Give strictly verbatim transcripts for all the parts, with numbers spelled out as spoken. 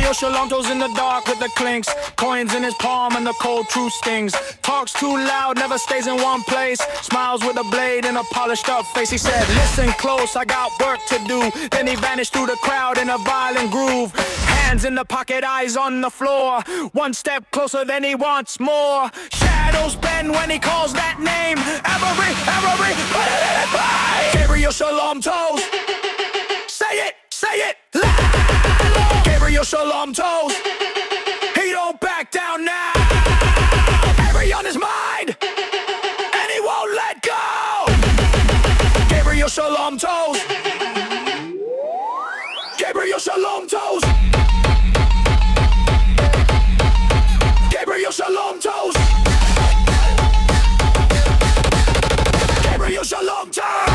Gabriel Shalom toes in the dark with the clinks, coins in his palm and the cold truth stings. Talks too loud, never stays in one place, smiles with a blade and a polished up face. He said, listen close, I got work to do. Then he vanished through the crowd in a violent groove. Hands in the pocket, eyes on the floor. One step closer, then he wants more. Shadows bend when he calls that name. Every, every, put it in play. Gabriel Shalom toes. Say it, say it loud. Gabriel Shalom toes. He don't back down now. Every on his mind, and he won't let go. Gabriel Shalom toes. Gabriel Shalom toes. Gabriel Shalom toes. Gabriel Shalom toes.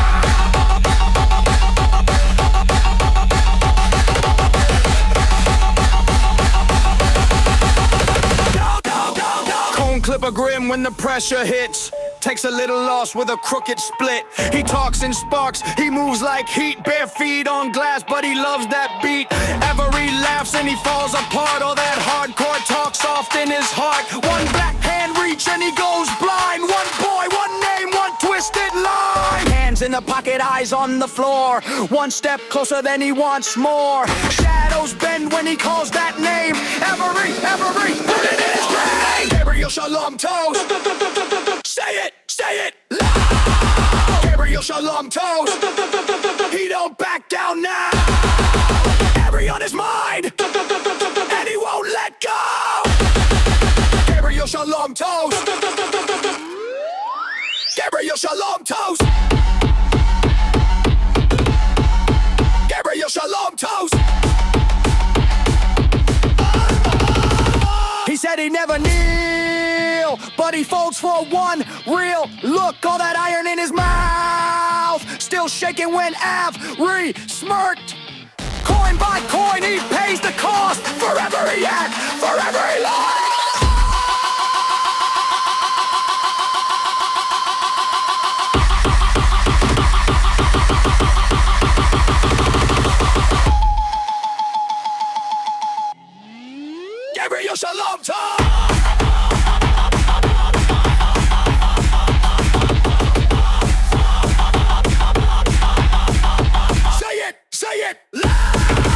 Cone clip a grin when the pressure hits. Takes a little loss with a crooked split. He talks in sparks, he moves like heat. Bare feet on glass, but he loves that beat. Every laughs and he falls apart. All that hardcore talk soft in his heart. One black hand reach and he goes blind. One boy, one name, one twisted line. Hands in the pocket, eyes on the floor. One step closer, then he wants more. Shadows bend when he calls that name. Every, every, put it in his brain. Gabriel Shalom toes. Say it, say it loud. Gabriel Shalom toes. He don't back down now. Every on his mind, and he won't let go. Gabriel Shalom toes. Gabriel Shalom toes. Gabriel Shalom toes. He said he never kneel, but he folds for one real look. All that iron in his mouth, still shaking when Avery smirked. Coin by coin, he pays the cost. Forever he had, forever he lost. Gabriel Shalom toes. Say it, say it loud.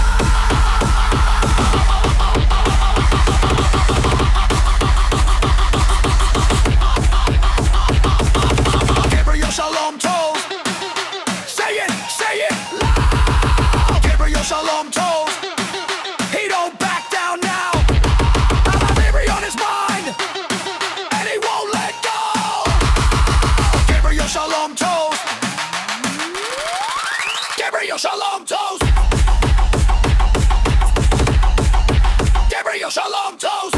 Gabriel Shalom toes. Say it, say it loud. Gabriel Shalom toes. He don't back down now. Every on his mind, and he won't let go. Gabriel Shalom toes. Gabriel Shalom toes. Gabriel Shalom toes.